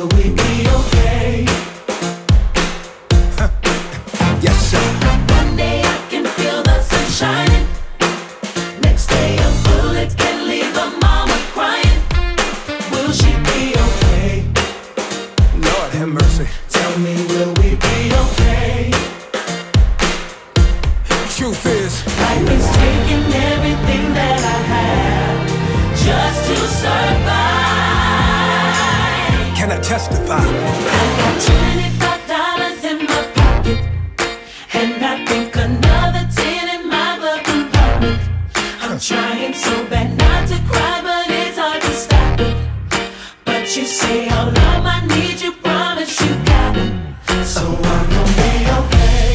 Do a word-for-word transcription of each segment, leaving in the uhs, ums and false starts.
will we be okay? Yes, sir. One day I can feel the sun shining. Next day a bullet can leave a mama crying. Will she be okay? Lord have mercy. Tell me, will we be okay? Truth is, Life is taking everything that I have just to survive. can I testify? I got twenty-five dollars in my pocket, and I think another ten in my glove compartment. I'm trying so bad not to cry, but it's hard to stop it. But you say, oh love, I need you, promise you got it. So I'm gonna be okay.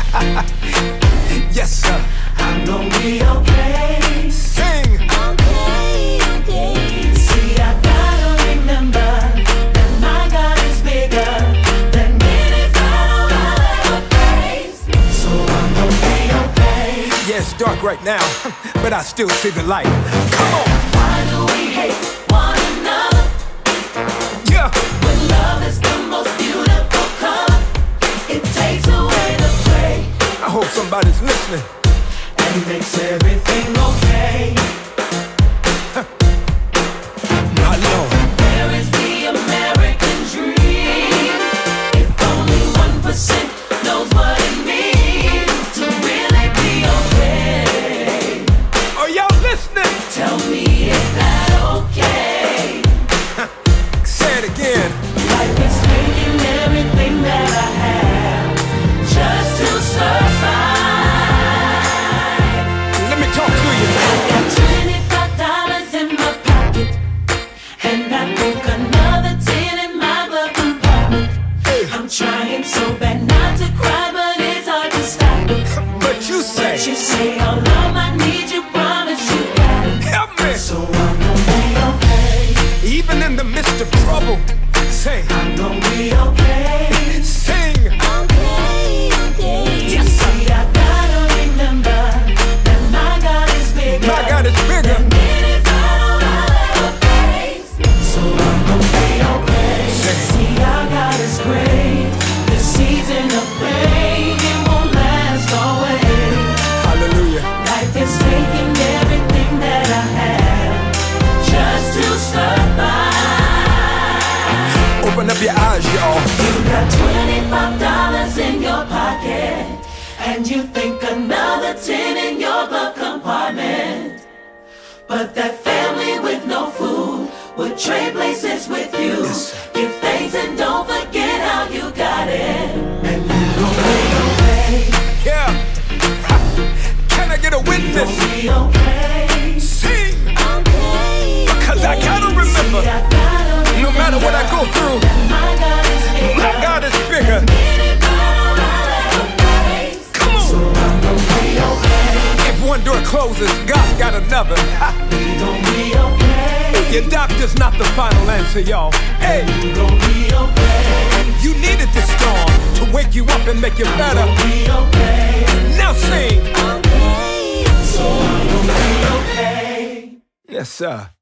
Yes, sir. I'm gonna be okay. Sing. Okay, okay. See, I gotta remember that my God is bigger than any battle I'll ever face. So I'm gonna be okay. Yeah, it's dark right now, but I still see the light. Come on. Why do we hate one another Yeah. when love is the most beautiful color? It takes away the gray I hope somebody's listening. and makes everything okay. My Lord. Where is the American dream? If only one percent knows what it means to really be okay. Are y'all listening? Tell me, is that okay? Say it again. Life is taking everything that I have just to survive. Let me talk to you. I got twenty-five dollars in my pocket, and I think another ten in my glove compartment. Hey, I'm trying so bad not to cry, but it's hard to stop it. but you say, But you say, oh love, I need you, promise you got it. help me. So I'm gonna be okay. Even in the midst of trouble, say, I'm gonna be okay. sing. Okay, okay. Yes, sir. See, I gotta remember that my God is bigger. My God is bigger. than any battle I'll ever face. So I'm gonna be okay. Say. See, our God is great. This season of pain, it won't last always. Hallelujah. Life is taking everything that I have just to survive. Open up your eyes, y'all. You got twenty-five dollars in your pocket, and you think another ten in your glove compartment. But that family with no food would trade places with you. Yes, sir. Give thanks and don't forget how you got it. And you gon' be okay. Yeah. Ha. Can I get a witness? You'll be okay. Sing. Okay. Because I gotta remember, See, I gotta no matter what I go through, that my God is bigger. my God is bigger. Any battle I'll ever face. Come So on. I'm gonna be okay. If one door closes, God's got another. Ha. We gon' be okay. Your doctor's not the final answer, y'all. Hey, We gon' be okay. you needed this storm to wake you up and make you better. Be okay. Now sing. Okay. So I'm gonna be okay. Yes, sir.